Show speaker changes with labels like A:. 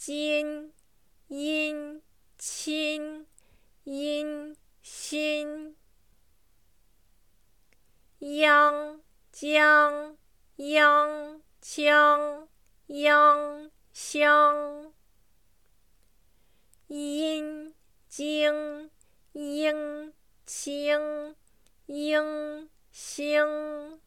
A: 金、阴、亲、阴、辛。阳、江、阳、江、阳、相。阴、经、应、情、应、兴。